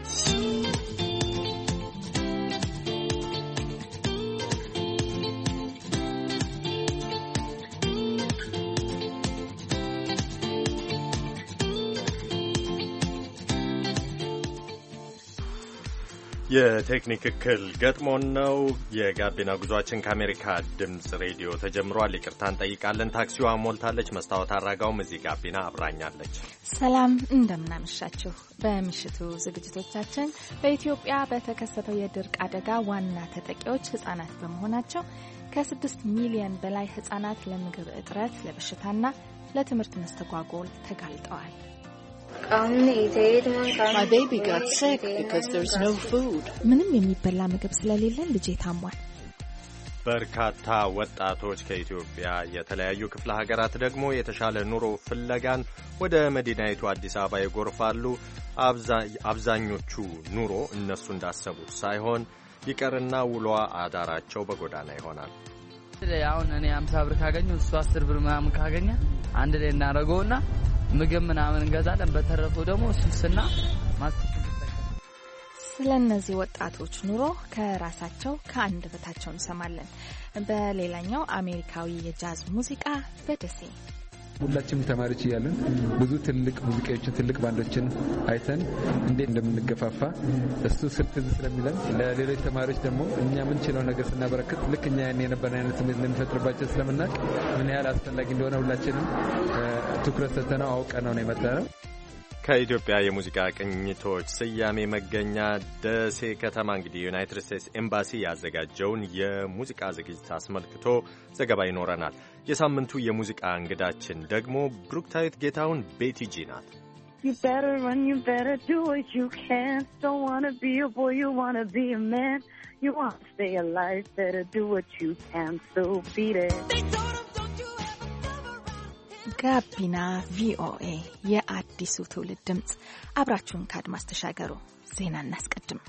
የቴክኒክ እክል ገጥሞን ነው። የጋቢና ጉዟችን ከአሜሪካ ድምፅ ሬዲዮ ተጀምሯል። ይቅርታ እንጠይቃለን። ታክሲዋ ሞልታለች። መስታወት አራጋውም እዚህ ጋቢና አብራኛለች። ሰላም እንደምናመሻችሁ። በምሽቱ ዝግጅቶቻችን በኢትዮጵያ በተከሰተው የድርቅ አደጋ ዋና ተጠቂዎች ህጻናት በመሆናቸው ከ6 ሚሊዮን በላይ ህጻናት ለምግብ እጥረት፣ ለበሽታና ለትምህርት መስተጓጎል ተጋልጠዋል። My baby got sick because there's no food. ምንም የሚበላ ምግብ ስለሌለን ልጄ ታሟል። በርካታ ወጣቶች ከኢትዮጵያ የተለያዩ ክፍለ ሀገራት ደግሞ የተሻለ ኑሮ ፍለጋን ወደ መዲናይቱ አዲስ አበባ ይጎርፋሉ። አብዛኞቹ ኑሮ እነሱ እንዳሰቡት ሳይሆን ይቀርና ውሎ አዳራቸው በጎዳና ይሆናል። አሁን እኔ 50 ብር ካገኘሁ እሱ 10 ብር ምናምን ካገኘ አንድ ላይ እናደርገውና ምግብ ምናምን እንገዛለን። በተረፈው ደግሞ ሱስና ማስቲክ እንጠቀም። ስለነዚህ ወጣቶች ኑሮ ከራሳቸው ከአንደበታቸው እንሰማለን። በሌላኛው አሜሪካዊ የጃዝ ሙዚቃ በደሴ ሁላችንም ተማሪዎች እያለን ብዙ ትልቅ ሙዚቃዎችን ትልቅ ባንዶችን አይተን እንዴት እንደምንገፋፋ እሱ ስልትዝ ስለሚለን ለሌሎች ተማሪዎች ደግሞ እኛ ምን ችለው ነገር ስናበረክት ልክ እኛ ያን የነበረን አይነት ስሜት እንደሚፈጥርባቸው ስለምናውቅ ምን ያህል አስፈላጊ እንደሆነ ሁላችንም ትኩረት ሰጥተነው አውቀነው ነው የመጣነው። ከኢትዮጵያ የሙዚቃ ቅኝቶች ስያሜ መገኛ ደሴ ከተማ እንግዲህ ዩናይትድ ስቴትስ ኤምባሲ ያዘጋጀውን የሙዚቃ ዝግጅት አስመልክቶ ዘገባ ይኖረናል። የሳምንቱ የሙዚቃ እንግዳችን ደግሞ ብሩክታዊት ጌታሁን ቤቲጂ ናት። You better run, you better do what you can. Don't wanna be a boy, you wanna be a man. You wanna stay alive, better do what you can. So beat it. ጋቢና ቪኦኤ የአዲሱ ትውልድ ድምፅ። አብራችሁን ከአድማስ ተሻገሩ። ዜና እናስቀድም።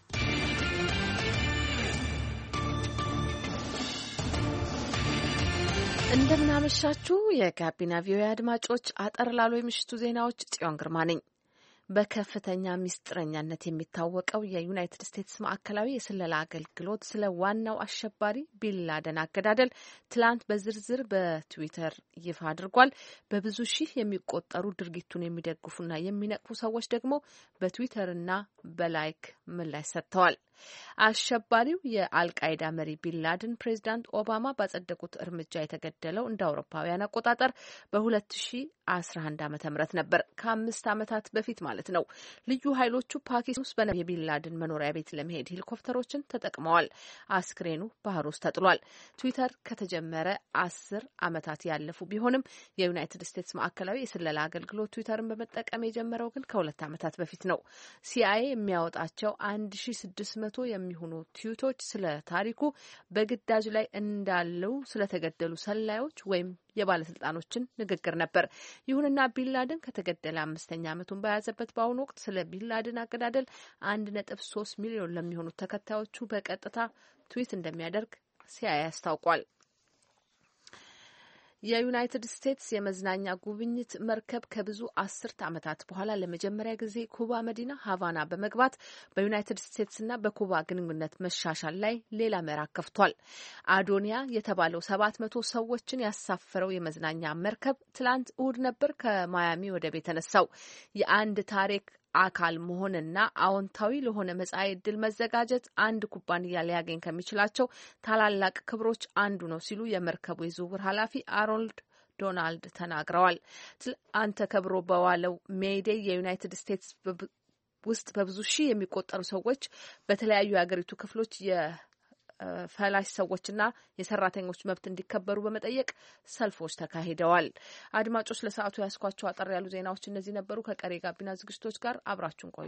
እንደምናመሻችሁ የጋቢና ቪኦኤ አድማጮች፣ አጠር ላሉ የምሽቱ ዜናዎች ጽዮን ግርማ ነኝ። በከፍተኛ ሚስጥረኛነት የሚታወቀው የዩናይትድ ስቴትስ ማዕከላዊ የስለላ አገልግሎት ስለ ዋናው አሸባሪ ቢንላደን አገዳደል ትላንት በዝርዝር በትዊተር ይፋ አድርጓል። በብዙ ሺህ የሚቆጠሩ ድርጊቱን የሚደግፉና የሚነቅፉ ሰዎች ደግሞ በትዊተርና በላይክ ምላሽ ሰጥተዋል። አሸባሪው የአልቃይዳ መሪ ቢንላደን ፕሬዚዳንት ኦባማ ባጸደቁት እርምጃ የተገደለው እንደ አውሮፓውያን አቆጣጠር በ2011 ዓ.ም ነበር። ከ5 ዓመታት በፊት ማለት ነው። ልዩ ኃይሎቹ ፓኪስታን ውስጥ የቢንላደን መኖሪያ ቤት ለመሄድ ሄሊኮፕተሮችን ተጠቅመዋል። አስክሬኑ ባህር ውስጥ ተጥሏል። ትዊተር ከተጀመረ 10 ዓመታት ያለፉ ቢሆንም የዩናይትድ ስቴትስ ማዕከላዊ የስለላ አገልግሎት ትዊተርን በመጠቀም የጀመረው ግን ከ2 ዓመታት በፊት ነው። ሲአይኤ የሚያወጣቸው 1600 የሚሆኑ ትዊቶች ስለ ታሪኩ፣ በግዳጅ ላይ እንዳለው ስለተገደሉ ሰላዮች ወይም የባለስልጣኖችን ንግግር ነበር። ይሁንና ቢንላደን ከተገደለ 5ኛ ዓመቱን በያዘበት በአሁኑ ወቅት ስለ ቢንላደን አገዳደል 1.3 ሚሊዮን ለሚሆኑት ተከታዮቹ በቀጥታ ትዊት እንደሚያደርግ ሲአይኤ አስታውቋል። የዩናይትድ ስቴትስ የመዝናኛ ጉብኝት መርከብ ከብዙ 10 ዓመታት በኋላ ለመጀመሪያ ጊዜ ኩባ መዲና ሃቫና በመግባት በዩናይትድ ስቴትስና በኩባ ግንኙነት መሻሻል ላይ ሌላ ምዕራፍ ከፍቷል። አዶኒያ የተባለው 700 ሰዎችን ያሳፈረው የመዝናኛ መርከብ ትላንት እሁድ ነበር ከማያሚ ወደብ የተነሳው። የአንድ ታሪክ አካል መሆንና አዎንታዊ ለሆነ መጻኢ ዕድል መዘጋጀት አንድ ኩባንያ ሊያገኝ ከሚችላቸው ታላላቅ ክብሮች አንዱ ነው ሲሉ የመርከቡ የዝውውር ኃላፊ አሮልድ ዶናልድ ተናግረዋል። አንተ ከብሮ በዋለው ሜይዴይ የዩናይትድ ስቴትስ ውስጥ በብዙ ሺህ የሚቆጠሩ ሰዎች በተለያዩ የሀገሪቱ ክፍሎች ፈላሽ ሰዎችና የሰራተኞች መብት እንዲከበሩ በመጠየቅ ሰልፎች ተካሂደዋል። አድማጮች ለሰዓቱ ያስኳቸው አጠር ያሉ ዜናዎች እነዚህ ነበሩ። ከቀሪ ጋቢና ዝግጅቶች ጋር አብራችሁን ቆዩ።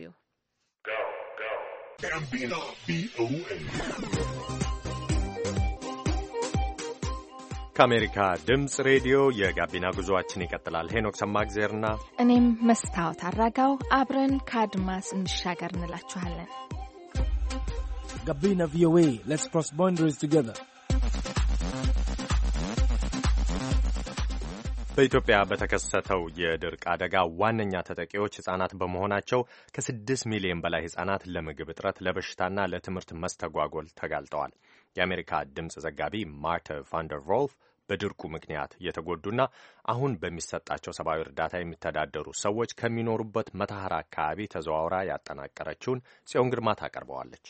ከአሜሪካ ድምፅ ሬዲዮ የጋቢና ጉዞአችን ይቀጥላል። ሄኖክ ሰማግዜርና እኔም መስታወት አራጋው አብረን ከአድማስ እንሻገር እንላችኋለን። Gabina VOA. Let's cross boundaries together. በኢትዮጵያ በተከሰተው የድርቅ አደጋ ዋነኛ ተጠቂዎች ሕፃናት በመሆናቸው ከ6 ሚሊዮን በላይ ሕፃናት ለምግብ እጥረት፣ ለበሽታና ለትምህርት መስተጓጎል ተጋልጠዋል። የአሜሪካ ድምፅ ዘጋቢ ማርታ ቫንደር ቮልፍ በድርቁ ምክንያት የተጎዱና አሁን በሚሰጣቸው ሰብአዊ እርዳታ የሚተዳደሩ ሰዎች ከሚኖሩበት መተሐራ አካባቢ ተዘዋውራ ያጠናቀረችውን ጽዮን ግርማ ታቀርበዋለች።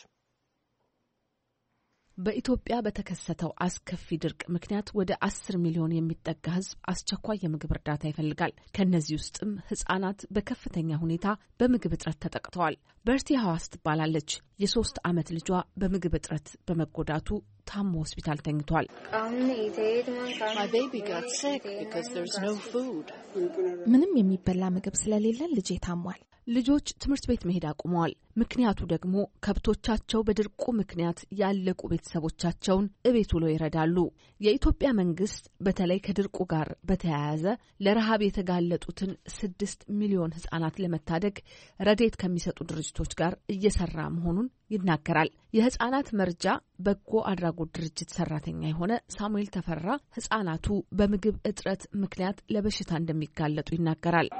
በኢትዮጵያ በተከሰተው አስከፊ ድርቅ ምክንያት ወደ 10 ሚሊዮን የሚጠጋ ሕዝብ አስቸኳይ የምግብ እርዳታ ይፈልጋል። ከነዚህ ውስጥም ሕፃናት በከፍተኛ ሁኔታ በምግብ እጥረት ተጠቅተዋል። በርቲ ሐዋስ ትባላለች። የ3 ዓመት ልጇ በምግብ እጥረት በመጎዳቱ ታሞ ሆስፒታል ተኝቷል። My baby got sick because there's no food. ምንም የሚበላ ምግብ ስለሌለ ልጄ ታሟል። ልጆች ትምህርት ቤት መሄድ አቁመዋል። ምክንያቱ ደግሞ ከብቶቻቸው በድርቁ ምክንያት ያለቁ ቤተሰቦቻቸውን እቤት ውለው ይረዳሉ። የኢትዮጵያ መንግስት በተለይ ከድርቁ ጋር በተያያዘ ለረሃብ የተጋለጡትን 6 ሚሊዮን ሕፃናት ለመታደግ ረድኤት ከሚሰጡ ድርጅቶች ጋር እየሰራ መሆኑን ይናገራል። የሕፃናት መርጃ በጎ አድራጎት ድርጅት ሰራተኛ የሆነ ሳሙኤል ተፈራ ሕፃናቱ በምግብ እጥረት ምክንያት ለበሽታ እንደሚጋለጡ ይናገራል።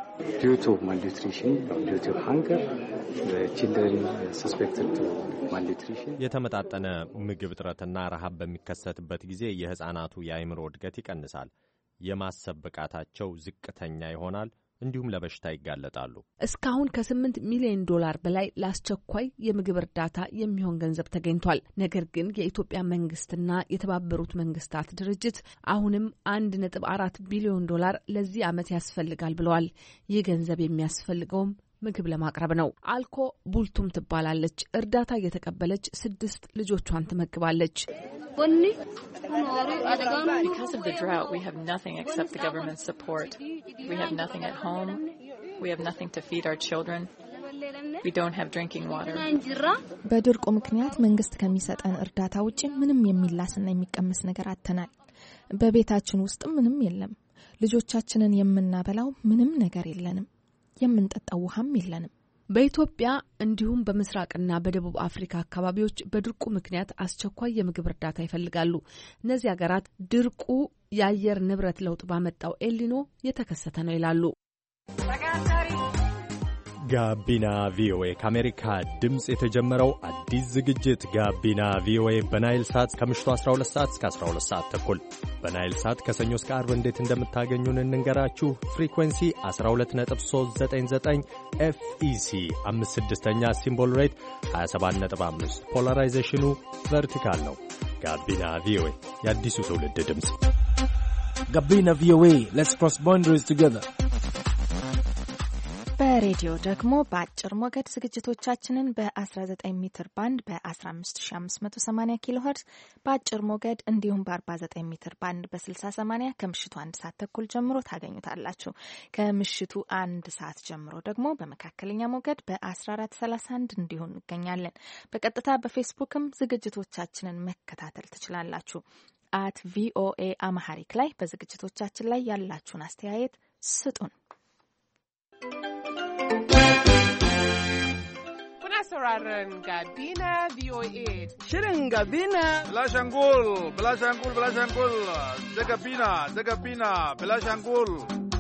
የተመጣጠነ ምግብ እጥረትና ረሃብ በሚከሰትበት ጊዜ የሕፃናቱ የአእምሮ እድገት ይቀንሳል፣ የማሰብ ብቃታቸው ዝቅተኛ ይሆናል፣ እንዲሁም ለበሽታ ይጋለጣሉ። እስካሁን ከ8 ሚሊዮን ዶላር በላይ ለአስቸኳይ የምግብ እርዳታ የሚሆን ገንዘብ ተገኝቷል። ነገር ግን የኢትዮጵያ መንግስትና የተባበሩት መንግስታት ድርጅት አሁንም 1.4 ቢሊዮን ዶላር ለዚህ ዓመት ያስፈልጋል ብለዋል። ይህ ገንዘብ የሚያስፈልገውም ምግብ ለማቅረብ ነው። አልኮ ቡልቱም ትባላለች። እርዳታ እየተቀበለች 6 ልጆቿን ትመግባለች። Because of the drought, we have nothing except the government support. We have nothing at home. We have nothing to feed our children. We don't have drinking water. በድርቁ ምክንያት መንግስት ከሚሰጠን እርዳታ ውጪ ምንም የሚላስና የሚቀመስ ነገር አጥተናል። በቤታችን ውስጥ ምንም የለም። ልጆቻችንን የምናበላው ምንም ነገር የለንም። የምንጠጣው ውሃም የለንም። በኢትዮጵያ እንዲሁም በምስራቅና በደቡብ አፍሪካ አካባቢዎች በድርቁ ምክንያት አስቸኳይ የምግብ እርዳታ ይፈልጋሉ። እነዚህ ሀገራት ድርቁ የአየር ንብረት ለውጥ ባመጣው ኤልኒኖ የተከሰተ ነው ይላሉ። ጋቢና ቪኦኤ ከአሜሪካ ድምፅ የተጀመረው አዲስ ዝግጅት ጋቢና ቪኦኤ በናይል ሳት ከምሽቱ 12 ሰዓት እስከ 12 ሰዓት ተኩል በናይል ሳት ከሰኞ እስከ ዓርብ እንዴት እንደምታገኙን እንንገራችሁ። ፍሪኩዌንሲ 12399 ኤፍኢሲ 56ኛ ሲምቦል ሬት 275 ፖላራይዜሽኑ ቨርቲካል ነው። ጋቢና ቪኦኤ የአዲሱ ትውልድ ድምፅ። ጋቢና ቪኦኤ ሌትስ ክሮስ ባውንደሪስ ቱጌዘር። በሬዲዮ ደግሞ በአጭር ሞገድ ዝግጅቶቻችንን በ19 ሜትር ባንድ በ15580 ኪሎ ሄርዝ በአጭር ሞገድ እንዲሁም በ49 ሜትር ባንድ በ6080 ከምሽቱ 1 ሰዓት ተኩል ጀምሮ ታገኙታላችሁ። ከምሽቱ 1 ሰዓት ጀምሮ ደግሞ በመካከለኛ ሞገድ በ1431 እንዲሁ እንገኛለን። በቀጥታ በፌስቡክም ዝግጅቶቻችንን መከታተል ትችላላችሁ። @VOA አማሐሪክ ላይ በዝግጅቶቻችን ላይ ያላችሁን አስተያየት ስጡን። sauraron Gabina VOA. Shirin Gabina. Bilashangul, Bilashangul, Bilashangul. Da Gabina, Bilashangul.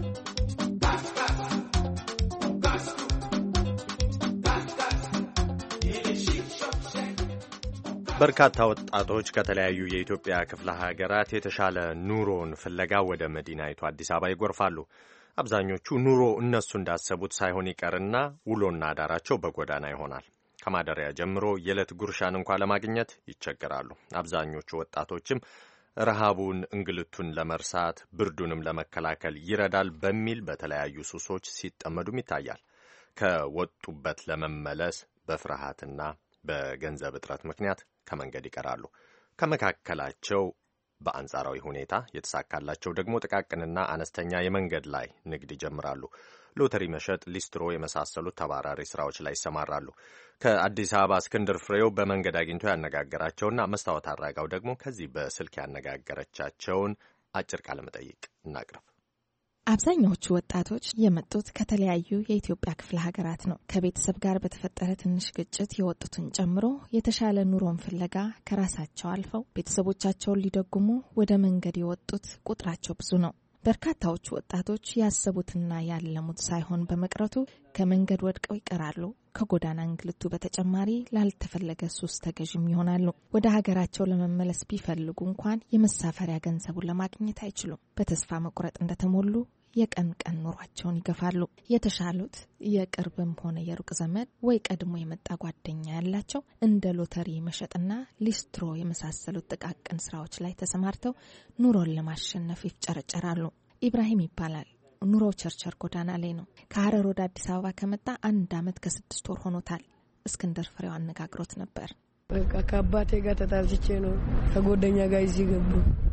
በርካታ ወጣቶች ከተለያዩ የኢትዮጵያ ክፍለ ሀገራት የተሻለ ኑሮን ፍለጋ ወደ መዲናይቱ አዲስ አበባ ይጎርፋሉ። አብዛኞቹ ኑሮ እነሱ እንዳሰቡት ሳይሆን ይቀርና ውሎና አዳራቸው በጎዳና ይሆናል። ከማደሪያ ጀምሮ የዕለት ጉርሻን እንኳ ለማግኘት ይቸገራሉ። አብዛኞቹ ወጣቶችም ረሃቡን፣ እንግልቱን ለመርሳት ብርዱንም ለመከላከል ይረዳል በሚል በተለያዩ ሱሶች ሲጠመዱም ይታያል። ከወጡበት ለመመለስ በፍርሃትና በገንዘብ እጥረት ምክንያት ከመንገድ ይቀራሉ። ከመካከላቸው በአንጻራዊ ሁኔታ የተሳካላቸው ደግሞ ጥቃቅንና አነስተኛ የመንገድ ላይ ንግድ ይጀምራሉ። ሎተሪ መሸጥ፣ ሊስትሮ የመሳሰሉት ተባራሪ ስራዎች ላይ ይሰማራሉ። ከአዲስ አበባ እስክንድር ፍሬው በመንገድ አግኝቶ ያነጋገራቸውና መስታወት አድራጋው ደግሞ ከዚህ በስልክ ያነጋገረቻቸውን አጭር ቃለ መጠይቅ እናቅርብ። አብዛኛዎቹ ወጣቶች የመጡት ከተለያዩ የኢትዮጵያ ክፍለ ሀገራት ነው። ከቤተሰብ ጋር በተፈጠረ ትንሽ ግጭት የወጡትን ጨምሮ የተሻለ ኑሮን ፍለጋ ከራሳቸው አልፈው ቤተሰቦቻቸውን ሊደጉሙ ወደ መንገድ የወጡት ቁጥራቸው ብዙ ነው። በርካታዎቹ ወጣቶች ያሰቡትና ያለሙት ሳይሆን በመቅረቱ ከመንገድ ወድቀው ይቀራሉ። ከጎዳና እንግልቱ በተጨማሪ ላልተፈለገ ሱስ ተገዥም ይሆናሉ። ወደ ሀገራቸው ለመመለስ ቢፈልጉ እንኳን የመሳፈሪያ ገንዘቡን ለማግኘት አይችሉም። በተስፋ መቁረጥ እንደተሞሉ የቀን ቀን ኑሯቸውን ይገፋሉ። የተሻሉት የቅርብም ሆነ የሩቅ ዘመድ ወይ ቀድሞ የመጣ ጓደኛ ያላቸው እንደ ሎተሪ መሸጥና ሊስትሮ የመሳሰሉት ጥቃቅን ስራዎች ላይ ተሰማርተው ኑሮን ለማሸነፍ ይፍጨረጨራሉ። ኢብራሂም ይባላል። ኑሮ ቸርቸር ጎዳና ላይ ነው። ከሐረር ወደ አዲስ አበባ ከመጣ 1 ዓመት ከ6 ወር ሆኖታል። እስክንድር ፍሬው አነጋግሮት ነበር። በቃ ከአባቴ ጋር ተጣልቼ ነው ከጓደኛ ጋር እዚህ ገቡ።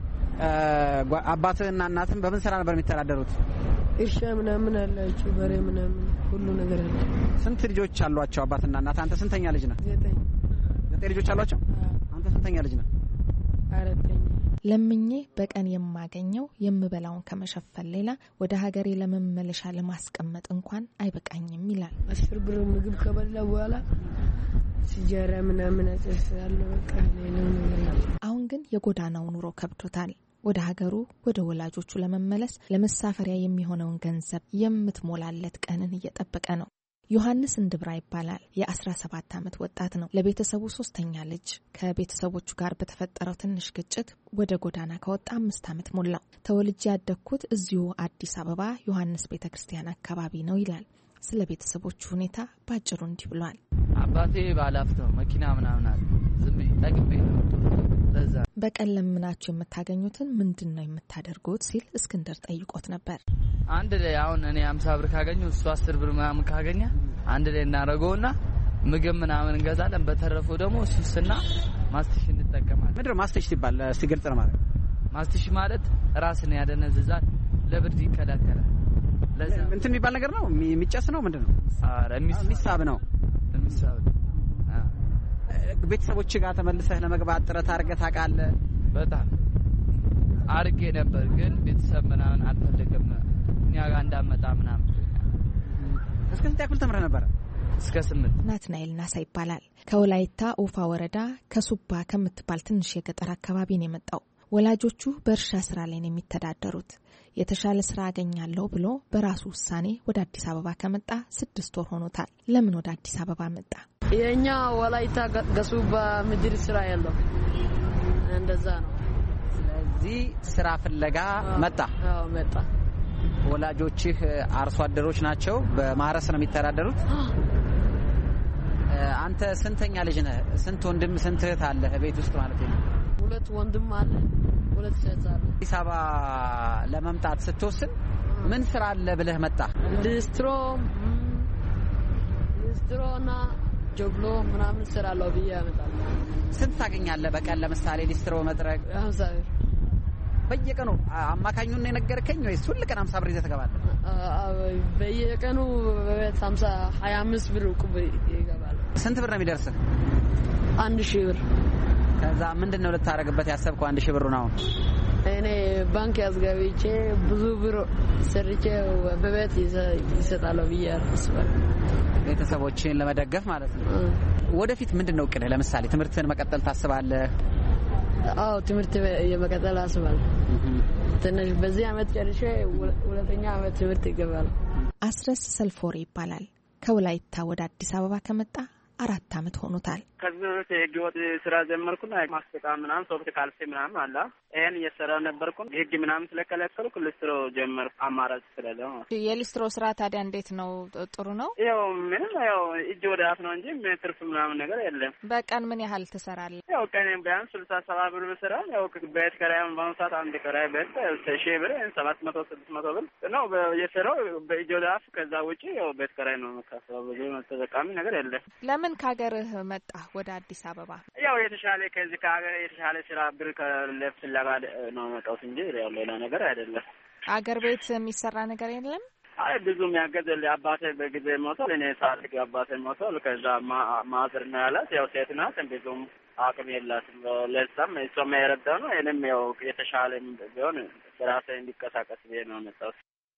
አባትህና እናትህ በምን ስራ ነበር የሚተዳደሩት? እርሻ ምናምን አላቸው፣ በሬ ምናምን ሁሉ ነገር አለ። ስንት ልጆች አሏቸው አባትና እናት? አንተ ስንተኛ ልጅ ነህ? 9 ልጆች አሏቸው። አንተ ስንተኛ ልጅ ነህ? 4ኛ። ለምኜ በቀን የማገኘው የምበላውን ከመሸፈን ሌላ ወደ ሀገሬ ለመመለሻ ለማስቀመጥ እንኳን አይበቃኝም ይላል። 10 ብር ምግብ ከበላ በኋላ ሲጃራ ምናምን አጨሳለሁ። በቃ ሌላው ነገር። አሁን ግን የጎዳናው ኑሮ ከብዶታል። ወደ ሀገሩ ወደ ወላጆቹ ለመመለስ ለመሳፈሪያ የሚሆነውን ገንዘብ የምትሞላለት ቀንን እየጠበቀ ነው። ዮሐንስ እንድብራ ይባላል። የ17 ዓመት ወጣት ነው። ለቤተሰቡ 3ኛ ልጅ። ከቤተሰቦቹ ጋር በተፈጠረው ትንሽ ግጭት ወደ ጎዳና ከወጣ 5 ዓመት ሞላው። ተወልጄ ያደግኩት እዚሁ አዲስ አበባ ዮሐንስ ቤተክርስቲያን አካባቢ ነው ይላል። ስለ ቤተሰቦቹ ሁኔታ ባጭሩ እንዲህ ብሏል። አባቴ ባለሀብት ነው። መኪና ምናምን አለ። ዝም ጠግቤ ነው። ለዛ በቀን ለምናችሁ የምታገኙትን ምንድነው የምታደርጉት ሲል እስክንድር ጠይቆት ነበር። አንድ ላይ አሁን እኔ 50 ብር ካገኘው እሱ 10 ብር ምናምን ካገኘ አንድ ላይ እናረጋውና ምግብ ምናምን እንገዛለን። በተረፈው ደግሞ ሱስና ማስቲሽ እንጠቀማለን። ምንድነው ማስቲሽ ሲባል እስቲ ግልጽ ነው ማለት? ማስቲሽ ማለት ራስን ያደነዝዛል፣ ለብርድ ይከላከላል። ለዛ እንትን የሚባል ነገር ነው። የሚጨስ ነው ምንድነው? አረ የሚሳብ ነው። የሚሳብ ቤተሰቦች ጋር ተመልሰህ ለመግባት ጥረት አድርገህ ታውቃለህ? በጣም አርጌ ነበር፣ ግን ቤተሰብ ምናምን አልፈልግም እኛ ጋር እንዳመጣ ምናምን። እስከ ስንት ያክል ተምረህ ነበር? እስከ 8። ናትናኤል ናሳ ይባላል። ከወላይታ ኡፋ ወረዳ ከሱባ ከምትባል ትንሽ የገጠር አካባቢ ነው የመጣው። ወላጆቹ በእርሻ ስራ ላይ ነው የሚተዳደሩት። የተሻለ ስራ አገኛለሁ ብሎ በራሱ ውሳኔ ወደ አዲስ አበባ ከመጣ 6 ወር ሆኖታል። ለምን ወደ አዲስ አበባ መጣ? የኛ ወላይታ ገሱባ ምድር ስራ ያለው እንደዛ ነው። ስለዚህ ስራ ፍለጋ መጣ። አዎ መጣ። ወላጆችህ አርሶ አደሮች ናቸው፣ በማረስ ነው የሚተዳደሩት። አንተ ስንተኛ ልጅ ነህ? ስንት ወንድም ስንት እህት አለህ ቤት ውስጥ ማለት ነው? 2 ወንድም አለ፣ 2 ሴት አለ። አዲስ አበባ ለመምጣት ስትወስን ምን ስራ አለ ብለህ መጣ? ሊስትሮና ጆግሎ ምናምን ስራ አለው ብዬ አመጣለሁ። ስንት ታገኛለህ በቀን? ለምሳሌ ሊስትሮ መጥረግ 50 ብር በየቀኑ። አማካኙን ነው የነገርከኝ ወይስ ሁሉ ቀን 50 ብር ይዘህ ትገባለህ? በየቀኑ 50 25 ብር ቁብ ይገባል። ስንት ብር ነው የሚደርስህ? 1000 ብር። ከዛ ምንድነው ልታረግበት ያሰብከው 1000 ብር ነው? እኔ ባንክ ያስገብቼ ብዙ ብር ሰርቼ በቤት ይሰጣለሁ ብዬ አስባለሁ። ቤተሰቦችን ለመደገፍ ማለት ነው። ወደፊት ምንድነው እቅድህ? ለምሳሌ ትምህርትህን መቀጠል ታስባለህ? አዎ ትምህርት የመቀጠል አስባለሁ። ትንሽ በዚህ አመት ጨርሼ 2ኛ አመት ትምህርት ይገባል። አስረስ ሰልፎሪ ይባላል። ከወላይታ ወደ አዲስ አበባ ከመጣ 4 ዓመት ሆኖታል። ከዚህ በፊት የህገወጥ ስራ ጀመርኩና ማስፈታ ምናምን ሶፍት ካልሲ ምናምን አለ ይሄን እየሰራሁ ነበርኩ። ህግ ምናምን ስለከለከልኩ ሊስትሮ ጀመርኩ። አማራጭ ስለሌለ ማለት ነው። የሊስትሮ ስራ ታዲያ እንዴት ነው? ጥሩ ነው? ያው ምንም ያው እጅ ወደ አፍ ነው እንጂ ትርፍ ምናምን ነገር የለም። በቀን ምን ያህል ትሰራለህ? ያው ቀን ቢያንስ 60-70 ብር ብሰራ ያው ቤት ኪራይም በአሁኑ ሰዓት አንድ ኪራይ ቤት 1000 ብር 700-600 ብር ነው የሰራው በእጅ ወደ አፍ። ከዛ ውጪ ያው ቤት ኪራይ ነው የምከፍለው። ብዙ ተጠቃሚ ነገር የለም። ለምን ከሀገርህ መጣ ወደ አዲስ አበባ? ያው የተሻለ ከዚህ ከሀገር የተሻለ ስራ ብር ከለፍላጋ ነው መጣው እንጂ ያው ሌላ ነገር አይደለም። አገር ቤት የሚሰራ ነገር የለም። አይ ብዙም ያገዘል አባቴ በጊዜ ሞቷል። እኔ ሳልክ አባቴ ሞቷል። ከዛ ማዘር ነው ያላት። ያው ሴት ናት፣ ብዙም አቅም የላትም። ለዛም እሷም ያረዳ ነው። እኔም ያው የተሻለ ቢሆን በራሴ እንዲቀሳቀስ ብዬ ነው መጣው።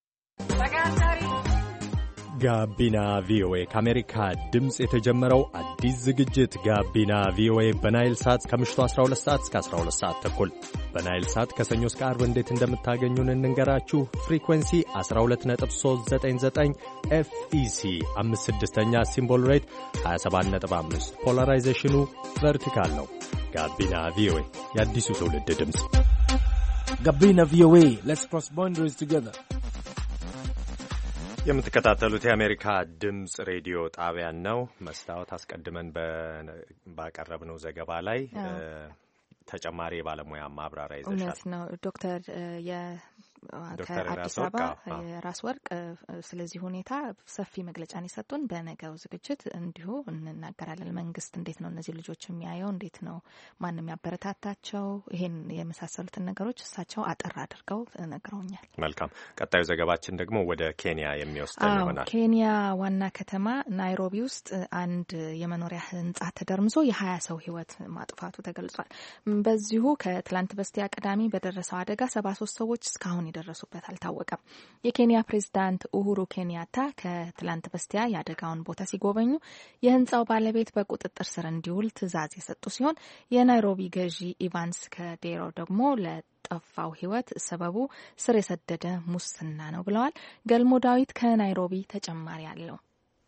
ጋቢና ቪኦኤ ከአሜሪካ ድምፅ የተጀመረው አዲስ ዝግጅት ጋቢና ቪኦኤ በናይል ሳት ከምሽቱ 12 ሰዓት እስከ 12 ሰዓት ተኩል በናይል ሳት ከሰኞ እስከ ዓርብ እንዴት እንደምታገኙን እንንገራችሁ። ፍሪኩዌንሲ 12399 ኤፍኢሲ 56ኛ ሲምቦል ሬት 275 ፖላራይዜሽኑ ቨርቲካል ነው። ጋቢና ቪኦኤ የአዲሱ ትውልድ ድምፅ። ጋቢና ቪኦኤ ሌትስ ክሮስ ባውንደሪስ ቱጌዘር። የምትከታተሉት የአሜሪካ ድምፅ ሬዲዮ ጣቢያን ነው። መስታወት አስቀድመን ባቀረብነው ዘገባ ላይ ተጨማሪ የባለሙያ ማብራሪያ ይዘሻል። እውነት ነው ዶክተር ከአዲስ አበባ የራስ ወርቅ ስለዚህ ሁኔታ ሰፊ መግለጫን የሰጡን። በነገው ዝግጅት እንዲሁ እንናገራለን። መንግስት እንዴት ነው እነዚህ ልጆች የሚያየው፣ እንዴት ነው ማንም ያበረታታቸው፣ ይሄን የመሳሰሉትን ነገሮች እሳቸው አጠር አድርገው ነግረውኛል። መልካም። ቀጣዩ ዘገባችን ደግሞ ወደ ኬንያ የሚወስደን ይሆናል። ኬንያ ዋና ከተማ ናይሮቢ ውስጥ አንድ የመኖሪያ ህንጻ ተደርምሶ የ20 ሰው ህይወት ማጥፋቱ ተገልጿል። በዚሁ ከትላንት በስቲያ ቅዳሜ በደረሰው አደጋ 73 ሰዎች እስካሁን የደረሱበት አልታወቀም። የኬንያ ፕሬዝዳንት ኡሁሩ ኬንያታ ከትላንት በስቲያ የአደጋውን ቦታ ሲጎበኙ የህንጻው ባለቤት በቁጥጥር ስር እንዲውል ትዕዛዝ የሰጡ ሲሆን የናይሮቢ ገዢ ኢቫንስ ከዴሮ ደግሞ ለጠፋው ህይወት ሰበቡ ስር የሰደደ ሙስና ነው ብለዋል። ገልሞ ዳዊት ከናይሮቢ ተጨማሪ አለው።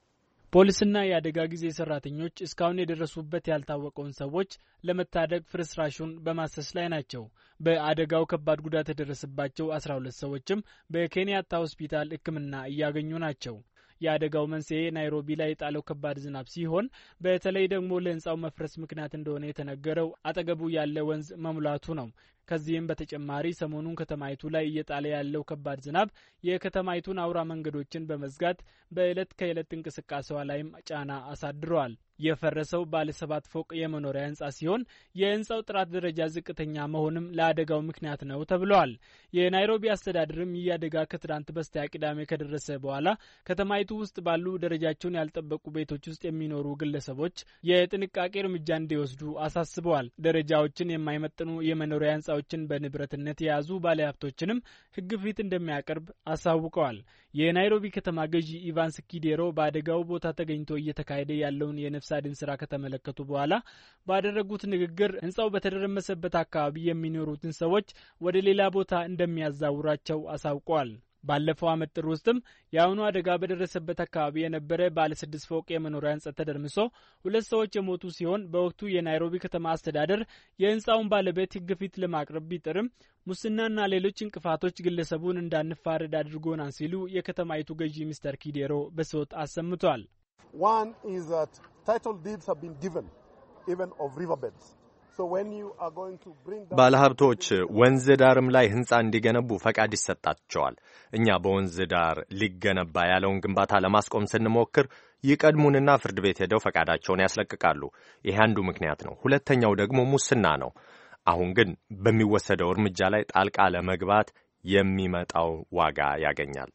ፖሊስና የአደጋ ጊዜ ሰራተኞች እስካሁን የደረሱበት ያልታወቀውን ሰዎች ለመታደግ ፍርስራሹን በማሰስ ላይ ናቸው። በአደጋው ከባድ ጉዳት የደረሰባቸው 12 ሰዎችም በኬንያታ ሆስፒታል ሕክምና እያገኙ ናቸው። የአደጋው መንስኤ ናይሮቢ ላይ የጣለው ከባድ ዝናብ ሲሆን በተለይ ደግሞ ለህንጻው መፍረስ ምክንያት እንደሆነ የተነገረው አጠገቡ ያለ ወንዝ መሙላቱ ነው። ከዚህም በተጨማሪ ሰሞኑን ከተማይቱ ላይ እየጣለ ያለው ከባድ ዝናብ የከተማይቱን አውራ መንገዶችን በመዝጋት በእለት ከእለት እንቅስቃሴዋ ላይም ጫና አሳድሯል። የፈረሰው ባለ 7 ፎቅ የመኖሪያ ህንጻ ሲሆን የህንጻው ጥራት ደረጃ ዝቅተኛ መሆንም ለአደጋው ምክንያት ነው ተብሏል። የናይሮቢ አስተዳደርም ይህ አደጋ ከትናንት በስቲያ ቅዳሜ ከደረሰ በኋላ ከተማይቱ ውስጥ ባሉ ደረጃቸውን ያልጠበቁ ቤቶች ውስጥ የሚኖሩ ግለሰቦች የጥንቃቄ እርምጃ እንዲወስዱ አሳስበዋል። ደረጃዎችን የማይመጥኑ የመኖሪያ ህንጻዎችን በንብረትነት የያዙ ባለሀብቶችንም ህግ ፊት እንደሚያቀርብ አሳውቀዋል። የናይሮቢ ከተማ ገዢ ኢቫንስ ኪዴሮ በአደጋው ቦታ ተገኝቶ እየተካሄደ ያለውን የነፍስ አድን ስራ ከተመለከቱ በኋላ ባደረጉት ንግግር ህንጻው በተደረመሰበት አካባቢ የሚኖሩትን ሰዎች ወደ ሌላ ቦታ እንደሚያዛውራቸው አሳውቀዋል። ባለፈው ዓመት ጥር ውስጥም የአሁኑ አደጋ በደረሰበት አካባቢ የነበረ ባለ 6 ፎቅ የመኖሪያ ህንጻ ተደርምሶ 2 ሰዎች የሞቱ ሲሆን በወቅቱ የናይሮቢ ከተማ አስተዳደር የህንጻውን ባለቤት ህግ ፊት ለማቅረብ ቢጥርም ሙስናና ሌሎች እንቅፋቶች ግለሰቡን እንዳንፋረድ አድርጎናል ሲሉ የከተማይቱ ገዢ ሚስተር ኪዴሮ በሶት አሰምቷል። One is that title deeds have been given even of riverbeds. So when you are going to bring down ባለሀብቶች ወንዝ ዳርም ላይ ህንጻ እንዲገነቡ ፈቃድ ይሰጣቸዋል። እኛ በወንዝ ዳር ሊገነባ ያለውን ግንባታ ለማስቆም ስንሞክር ይቀድሙንና ፍርድ ቤት ሄደው ፈቃዳቸውን ያስለቅቃሉ። ይሄ አንዱ ምክንያት ነው። ሁለተኛው ደግሞ ሙስና ነው። አሁን ግን በሚወሰደው እርምጃ ላይ ጣልቃ ለመግባት የሚመጣው ዋጋ ያገኛል።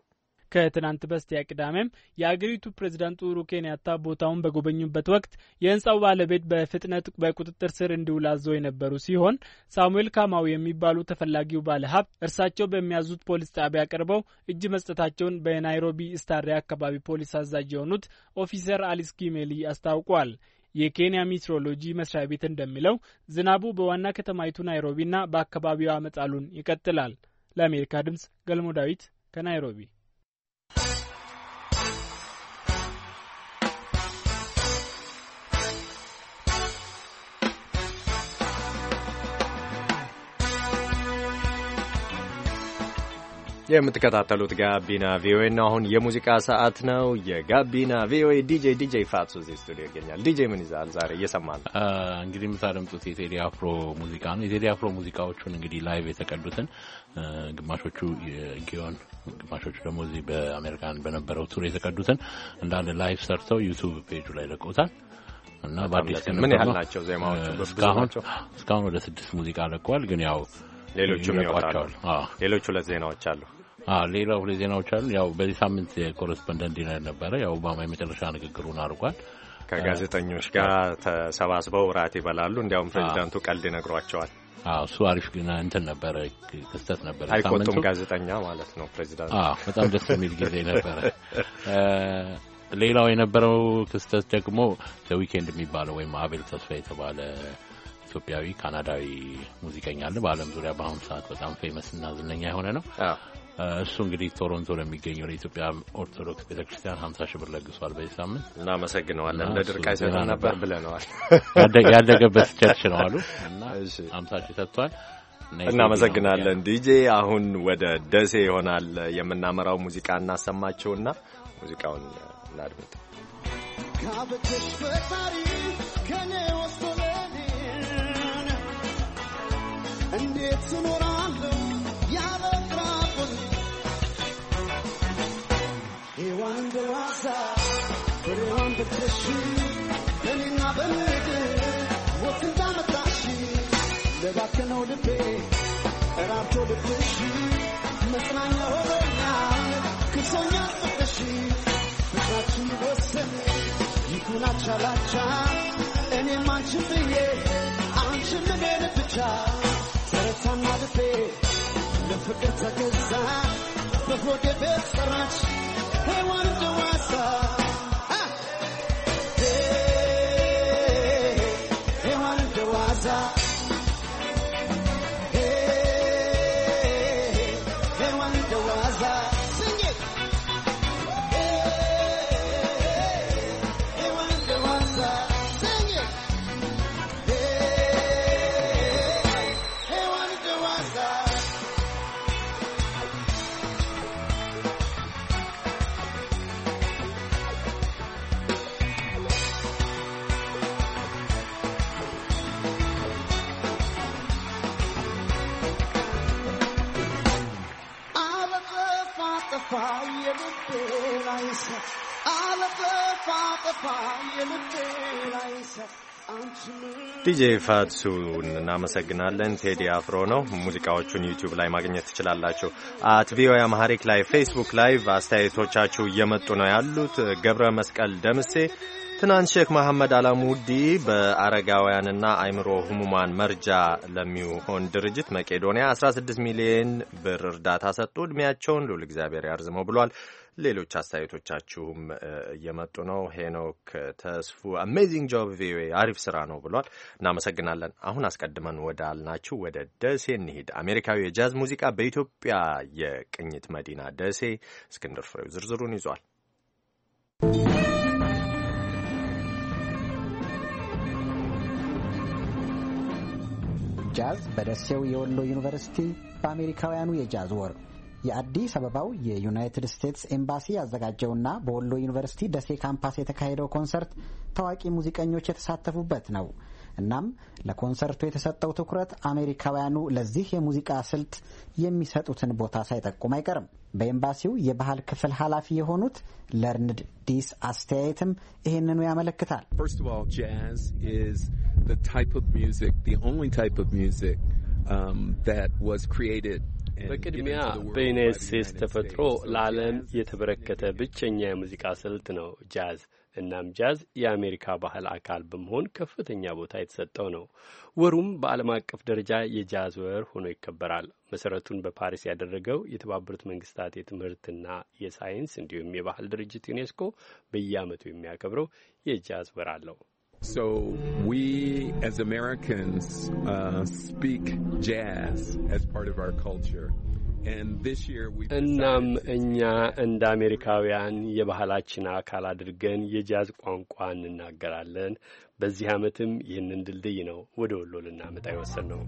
ከትናንት በስቲያ ቅዳሜም የአገሪቱ ፕሬዝዳንት ኡሁሩ ኬንያታ ቦታውን በጎበኙበት ወቅት የህንጻው ባለቤት በፍጥነት በቁጥጥር ስር እንዲውል አዘው የነበሩ ሲሆን ሳሙኤል ካማው የሚባሉ ተፈላጊው ባለሀብት እርሳቸው በሚያዙት ፖሊስ ጣቢያ ቀርበው እጅ መስጠታቸውን በናይሮቢ ስታሪያ አካባቢ ፖሊስ አዛዥ የሆኑት ኦፊሰር አሊስ ኪሜሊ አስታውቋል። የኬንያ ሜትሮሎጂ መስሪያ ቤት እንደሚለው ዝናቡ በዋና ከተማይቱ ናይሮቢና በአካባቢዋ መጣሉን ይቀጥላል። ለአሜሪካ ድምጽ ገልሞ ዳዊት ከናይሮቢ። የምትከታተሉት ጋቢና ቪኦኤ ነው። አሁን የሙዚቃ ሰዓት ነው። የጋቢና ቪኦኤ ዲጄ ፋቱ እዚህ ስቱዲዮ ይገኛል። ዲጄ ምን ይዛል ዛሬ? እየሰማን እንግዲህ የምታደምጡት የቴዲ አፍሮ ሙዚቃ ነው። የቴዲ አፍሮ ሙዚቃዎቹን እንግዲህ ላይቭ የተቀዱትን ግማሾቹ ጊዮን፣ ግማሾቹ ደግሞ እዚህ በአሜሪካን በነበረው ቱር የተቀዱትን እንዳለ ላይቭ ሰርተው ዩቲዩብ ፔጁ ላይ ለቀውታል እና በአዲስ ምን ያህል ናቸው ዜማዎቹ? እስካሁን ወደ 6 ሙዚቃ ለቀዋል። ግን ያው ሌሎቹም ይወጣሉ። ሌሎቹ 2 ዜናዎች አሉ። ሌላው 2 ዜናዎች አሉ። ያው በዚህ ሳምንት የኮረስፖንደንት ዲነር ነበረ። ያው ኦባማ የመጨረሻ ንግግሩን አድርጓል። ከጋዜጠኞች ጋር ተሰባስበው ራት ይበላሉ። እንዲያውም ፕሬዚዳንቱ ቀልድ ይነግሯቸዋል። እሱ አሪፍ ግን እንትን ነበረ፣ ክስተት ነበረ። አይቆጡም ጋዜጠኛ ማለት ነው ፕሬዚዳንቱ። በጣም ደስ የሚል ጊዜ ነበረ። ሌላው የነበረው ክስተት ደግሞ ዘ ዊኬንድ የሚባለው ወይም አቤል ተስፋ የተባለ ኢትዮጵያዊ ካናዳዊ ሙዚቀኛ አለ በአለም ዙሪያ በአሁኑ ሰዓት በጣም ፌመስ እና ዝነኛ የሆነ ነው። እሱ እንግዲህ ቶሮንቶ ለሚገኘው ለኢትዮጵያ ኦርቶዶክስ ቤተክርስቲያን 50 ሺህ ብር ለግሷል በዚህ ሳምንት። እናመሰግነዋለን። ለድርቅ አይሰጥም ነበር ብለናል። ያደገበት ቸርች ነው አሉ እና 50 ሺህ ሰጥቷል። እናመሰግናለን ዲጄ። አሁን ወደ ደሴ ይሆናል የምናመራው። ሙዚቃ እናሰማቸውና ሙዚቃውን እናድምጥ። ካበተሽ ፈጣሪ ከኔ ወስዶልኝ እንዴት እኖራለሁ ያለ ፍራቁን ሔዋን እንደዋዛ ፍሬዋን በልተሽ በኔና በምድር ሞት እንዳመጣሽ ለባከነው ልቤ እራብቶ ልብሽ መጽናኛ ሆኖኛል ክሶኛ ፍቅርሽ ፍቅራችን ወሰን ይኩን አቻላቻ እኔም አንቺን ብዬ አንቺን እኔን ብቻ ተረታና ልቤ ለፍቅር ተገዛ በሆዴ ቤት ሰራች ሔዋን እንደዋዛ ሔዋን እንደዋዛ ሔዋን እንደዋዛ ዲጄ ፋትሱን እናመሰግናለን። ቴዲ አፍሮ ነው። ሙዚቃዎቹን ዩቲዩብ ላይ ማግኘት ትችላላችሁ። @ቪኦኤ አማሪክ ላይ ፌስቡክ ላይቭ አስተያየቶቻችሁ እየመጡ ነው ያሉት። ገብረ መስቀል ደምሴ ትናንት ሼክ መሐመድ አላሙዲ በአረጋውያንና አእምሮ ህሙማን መርጃ ለሚሆን ድርጅት መቄዶንያ 16 ሚሊዮን ብር እርዳታ ሰጡ። እድሜያቸውን ልዑል እግዚአብሔር ያርዝመው ብሏል። ሌሎች አስተያየቶቻችሁም እየመጡ ነው። ሄኖክ ተስፉ አሜዚንግ ጆብ ቪኦኤ አሪፍ ስራ ነው ብሏል። እናመሰግናለን። አሁን አስቀድመን ወዳልናችሁ ወደ ደሴ እንሂድ። አሜሪካዊ የጃዝ ሙዚቃ በኢትዮጵያ የቅኝት መዲና ደሴ እስክንድር ፍሬው ዝርዝሩን ይዟል። ጃዝ በደሴው የወሎ ዩኒቨርሲቲ በአሜሪካውያኑ የጃዝ ወር የአዲስ አበባው የዩናይትድ ስቴትስ ኤምባሲ ያዘጋጀውና በወሎ ዩኒቨርሲቲ ደሴ ካምፓስ የተካሄደው ኮንሰርት ታዋቂ ሙዚቀኞች የተሳተፉበት ነው። እናም ለኮንሰርቱ የተሰጠው ትኩረት አሜሪካውያኑ ለዚህ የሙዚቃ ስልት የሚሰጡትን ቦታ ሳይጠቁም አይቀርም። በኤምባሲው የባህል ክፍል ኃላፊ የሆኑት ለርንድ ዲስ አስተያየትም ይህንኑ ያመለክታል። First of all, jazz is the type of music, the only type of music that was created. በቅድሚያ በዩናይትድ ስቴትስ ተፈጥሮ ለዓለም የተበረከተ ብቸኛ የሙዚቃ ስልት ነው ጃዝ። እናም ጃዝ የአሜሪካ ባህል አካል በመሆን ከፍተኛ ቦታ የተሰጠው ነው። ወሩም በዓለም አቀፍ ደረጃ የጃዝ ወር ሆኖ ይከበራል። መሰረቱን በፓሪስ ያደረገው የተባበሩት መንግስታት የትምህርትና የሳይንስ እንዲሁም የባህል ድርጅት ዩኔስኮ በየዓመቱ የሚያከብረው የጃዝ ወር አለው። So we as Americans speak jazz as part of our culture. And this year we እናም እኛ እንደ አሜሪካውያን የባህላችን አካል አድርገን የጃዝ ቋንቋ እንናገራለን። በዚህ ዓመትም ይህንን ድልድይ ነው ወደ ወሎ ልናመጣ የወሰንነው።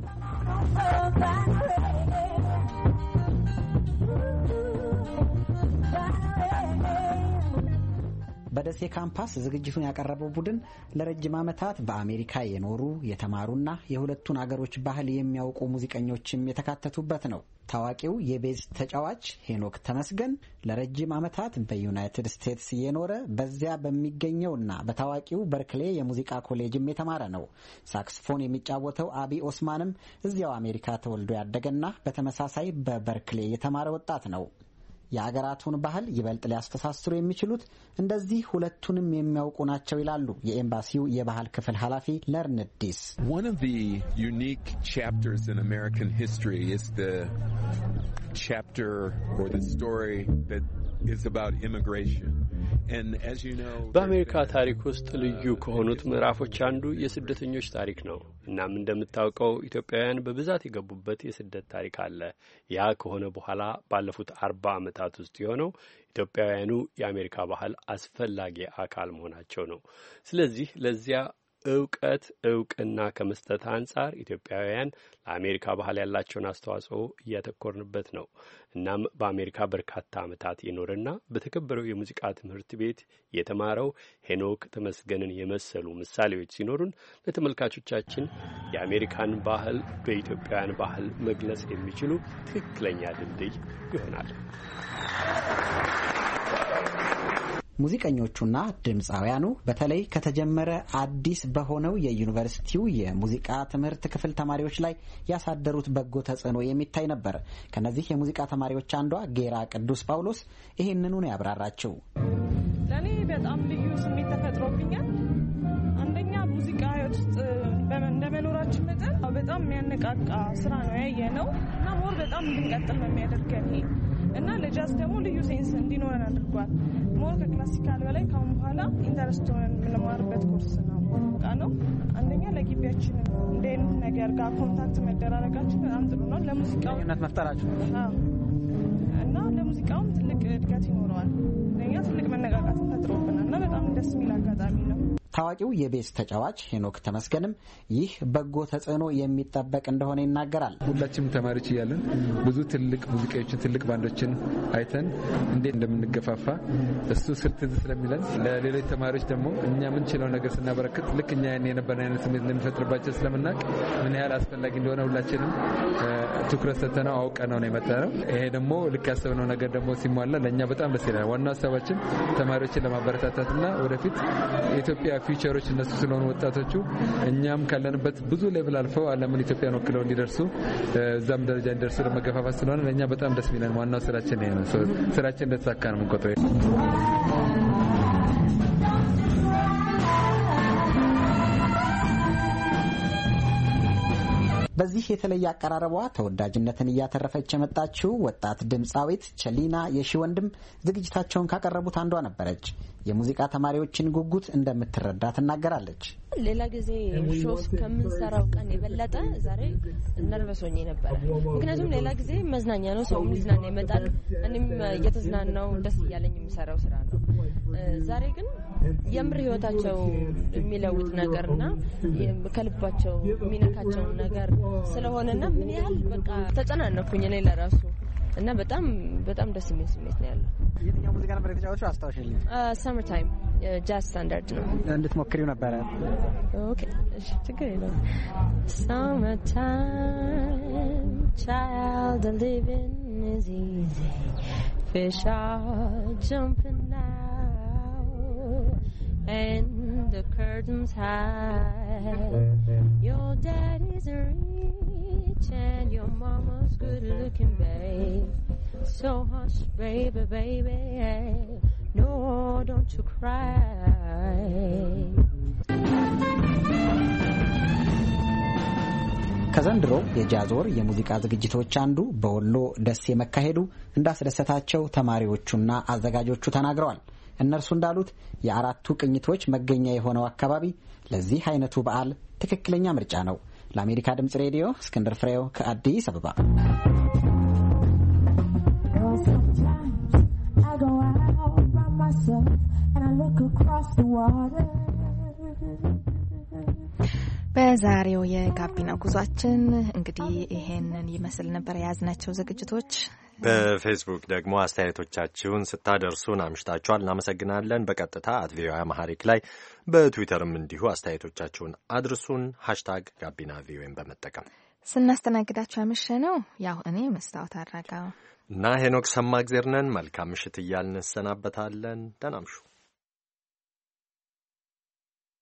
በደሴ ካምፓስ ዝግጅቱን ያቀረበው ቡድን ለረጅም ዓመታት በአሜሪካ የኖሩ የተማሩና የሁለቱን አገሮች ባህል የሚያውቁ ሙዚቀኞችም የተካተቱበት ነው። ታዋቂው የቤዝ ተጫዋች ሄኖክ ተመስገን ለረጅም ዓመታት በዩናይትድ ስቴትስ የኖረ በዚያ በሚገኘውና በታዋቂው በርክሌ የሙዚቃ ኮሌጅም የተማረ ነው። ሳክስፎን የሚጫወተው አቢ ኦስማንም እዚያው አሜሪካ ተወልዶ ያደገና በተመሳሳይ በበርክሌ የተማረ ወጣት ነው። የአገራቱን ባህል ይበልጥ ሊያስተሳስሩ የሚችሉት እንደዚህ ሁለቱንም የሚያውቁ ናቸው ይላሉ የኤምባሲው የባህል ክፍል ኃላፊ ለርንድ ዲስ። One of the unique chapters in American history is the chapter or the story that is about immigration. And as you know, በአሜሪካ ታሪክ ውስጥ ልዩ ከሆኑት ምዕራፎች አንዱ የስደተኞች ታሪክ ነው። እናም እንደምታውቀው ኢትዮጵያውያን በብዛት የገቡበት የስደት ታሪክ አለ። ያ ከሆነ በኋላ ባለፉት 40 ዓመታት ውስጥ የሆነው ኢትዮጵያውያኑ የአሜሪካ ባህል አስፈላጊ አካል መሆናቸው ነው። ስለዚህ ለዚያ እውቅና ከመስጠት አንጻር ኢትዮጵያውያን ለአሜሪካ ባህል ያላቸውን አስተዋጽኦ እያተኮርንበት ነው። እናም በአሜሪካ በርካታ ዓመታት የኖረና በተከበረው የሙዚቃ ትምህርት ቤት የተማረው ሄኖክ ተመስገንን የመሰሉ ምሳሌዎች ሲኖሩን ለተመልካቾቻችን የአሜሪካን ባህል በኢትዮጵያውያን ባህል መግለጽ የሚችሉ ትክክለኛ ድልድይ ይሆናል። ሙዚቀኞቹና ድምፃውያኑ በተለይ ከተጀመረ አዲስ በሆነው የዩኒቨርሲቲው የሙዚቃ ትምህርት ክፍል ተማሪዎች ላይ ያሳደሩት በጎ ተጽዕኖ የሚታይ ነበር። ከነዚህ የሙዚቃ ተማሪዎች አንዷ ጌራ ቅዱስ ጳውሎስ ይህንኑ ነው ያብራራችው። ለእኔ በጣም ልዩ ስሜት ተፈጥሮብኛል። አንደኛ ሙዚቃ ህይወት ውስጥ እንደመኖራችን መጠን በጣም የሚያነቃቃ ስራ ነው ያየነው እና ሞር በጣም እንድንቀጥል ነው የሚያደርገን ይሄ እና ለጃዝ ደግሞ ልዩ ሴንስ እንዲኖረን አድርጓል። ሞር ከክላሲካል በላይ ካሁን በኋላ ኢንተረስት ሆነን የምንማርበት ኮርስ ነው ነው። አንደኛ ለግቢያችን እንደ አይነት ነገር ጋር ኮንታክት መደራረጋችን በጣም ጥሩ ነው። ለሙዚቃው መፍጠራችሁ እና ለሙዚቃውም ትልቅ እድገት ይኖረዋል። ለእኛ ትልቅ መነቃቃትን ፈጥሮብናል እና በጣም ደስ የሚል አጋጣሚ ነው። ታዋቂው የቤዝ ተጫዋች ሄኖክ ተመስገንም ይህ በጎ ተጽዕኖ የሚጠበቅ እንደሆነ ይናገራል። ሁላችንም ተማሪዎች እያለን ብዙ ትልቅ ሙዚቃዎችን ትልቅ ባንዶችን አይተን እንዴት እንደምንገፋፋ እሱ ስልትዝ ስለሚለን ለሌሎች ተማሪዎች ደግሞ እኛ የምንችለው ነገር ስናበረክት ልክ እኛ የነበረን አይነት ስሜት እንደሚፈጥርባቸው ስለምናውቅ ምን ያህል አስፈላጊ እንደሆነ ሁላችንም ትኩረት ሰጥተነው አውቀነው ነው የመጣነው። ይሄ ደግሞ ልክ ያሰብነው ነገር ደግሞ ሲሟላ ለእኛ በጣም ደስ ይላል። ዋናው ሀሳባችን ተማሪዎችን ለማበረታታትና ወደፊት የኢትዮጵያ ፊውቸሮች እነሱ ስለሆኑ ወጣቶቹ እኛም ካለንበት ብዙ ሌቭል አልፈው ዓለምን ኢትዮጵያን ወክለው እንዲደርሱ እዛም ደረጃ እንዲደርሱ ለመገፋፋት ስለሆነ ለእኛ በጣም ደስ የሚለን ዋናው ስራችን ይሄ ነው። ስራችን እንደተሳካ ነው የምንቆጥረው። በዚህ የተለየ አቀራረቧ ተወዳጅነትን እያተረፈች የመጣችው ወጣት ድምፃዊት ቸሊና የሺወንድም ዝግጅታቸውን ካቀረቡት አንዷ ነበረች። የሙዚቃ ተማሪዎችን ጉጉት እንደምትረዳ ትናገራለች። ሌላ ጊዜ ሾስ ከምንሰራው ቀን የበለጠ ዛሬ ነርቨስ ሆኜ ነበረ። ምክንያቱም ሌላ ጊዜ መዝናኛ ነው፣ ሰው ሊዝናና ይመጣል። እኔም እየተዝናናው ደስ እያለኝ የሚሰራው ስራ ነው። ዛሬ ግን የምር ህይወታቸው የሚለውጥ ነገርና ከልባቸው የሚነካቸው ነገር ስለሆነና ምን ያህል በቃ ተጨናነኩኝ እኔ ለራሱ እና በጣም በጣም ደስ የሚል ስሜት ነው ያለው። የትኛው ሙዚቃ ነበር የተጫወተው? አስታውሽልኝ። ሰመር ታይም ጃዝ ስታንዳርድ ነው። እንድትሞክሪው ነበረ? ኦኬ እሺ፣ ችግር የለውም። Summer time, child, the living is easy. Fish are jumping now, and the curtains high. Your daddy's rich and your mama's good looking, babe. So hush, baby, baby, no, don't you cry. ከዘንድሮ የጃዝ ወር የሙዚቃ ዝግጅቶች አንዱ በወሎ ደሴ መካሄዱ እንዳስደሰታቸው ተማሪዎቹና አዘጋጆቹ ተናግረዋል። እነርሱ እንዳሉት የአራቱ ቅኝቶች መገኛ የሆነው አካባቢ ለዚህ አይነቱ በዓል ትክክለኛ ምርጫ ነው። ለአሜሪካ ድምጽ ሬዲዮ እስክንድር ፍሬው ከአዲስ አበባ። በዛሬው የጋቢና ጉዟችን እንግዲህ ይሄንን ይመስል ነበር የያዝናቸው ዝግጅቶች። በፌስቡክ ደግሞ አስተያየቶቻችሁን ስታደርሱን አምሽታችኋል፣ እናመሰግናለን። በቀጥታ @ቪኦኤ አማሪክ ላይ በትዊተርም እንዲሁ አስተያየቶቻችሁን አድርሱን። ሃሽታግ ጋቢና ቪኦኤን በመጠቀም ስናስተናግዳችሁ ያመሸነው ያው እኔ መስታወት አድራጋው እና ሄኖክ ሰማእግዜር ነን። መልካም ምሽት እያልን እንሰናበታለን። ደህና እምሹ።